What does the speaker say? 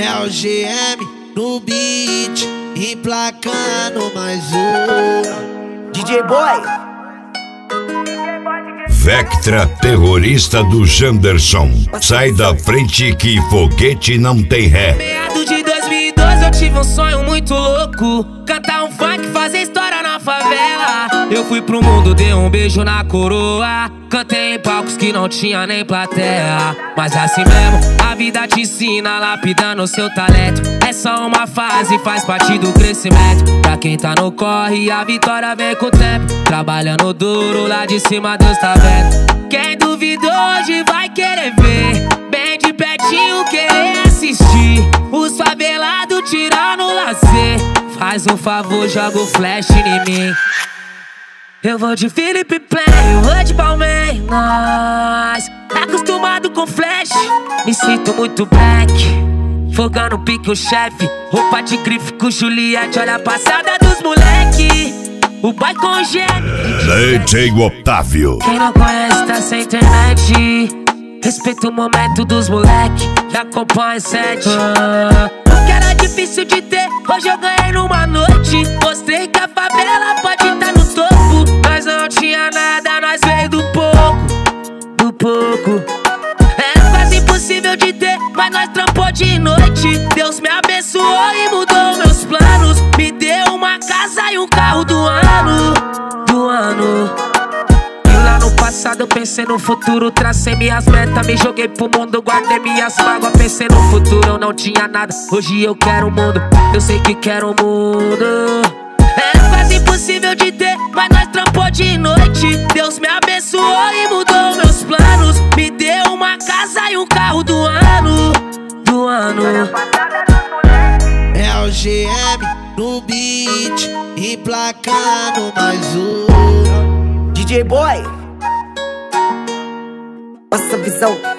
É o GM no beat, emplacando mais um. DJ Boy. Vectra, terrorista do Janderson. Sai da frente que foguete não tem ré. Meados de 2012 eu tive um sonho muito louco, cantar um funk, fazer história na favela. Eu fui pro mundo, dei um beijo na coroa, cantei em palcos que não tinha nem plateia. Mas assim mesmo, a vida te ensina, lapidando o seu talento. É só uma fase, faz parte do crescimento. Pra quem tá no corre, a vitória vem com o tempo. Trabalhando duro, lá de cima Deus tá vendo. Quem duvidou hoje vai querer ver, bem de pertinho querer assistir os favelados tirando o lazer. Faz um favor, joga o flash em mim. Eu vou de Felipe Play, eu vou de Palmeiras. Acostumado com flash, me sinto muito black. Fogando pique o chefe, roupa de grife com Juliette. Olha a passada dos moleque, o boy com gêmeo. DJ Otávio. Quem não conhece tá sem internet. Respeita o momento dos moleque, que acompanha 7. O que era difícil de ter, hoje eu ganhei numa noite. Mostrei que a favela pode estar no topo. Nós não tinha nada, nós veio do pouco. Do pouco. Era quase impossível de ter, mas nós trampou de noite. Deus me abençoou e mudou meus planos. Me deu uma casa e um carro do ano. Do ano. Lá no passado eu pensei no futuro, tracei minhas metas, me joguei pro mundo, guardei minhas mágoas, pensei no futuro, eu não tinha nada, hoje eu quero o mundo, eu sei que quero o mundo. Era quase impossível de ter, mas nós trampou de noite. Deus me abençoou e mudou meus planos. Me deu uma casa e um carro do ano. Do ano. É o GM no beat, emplacando mais um. DJ Boy. Nossa visão.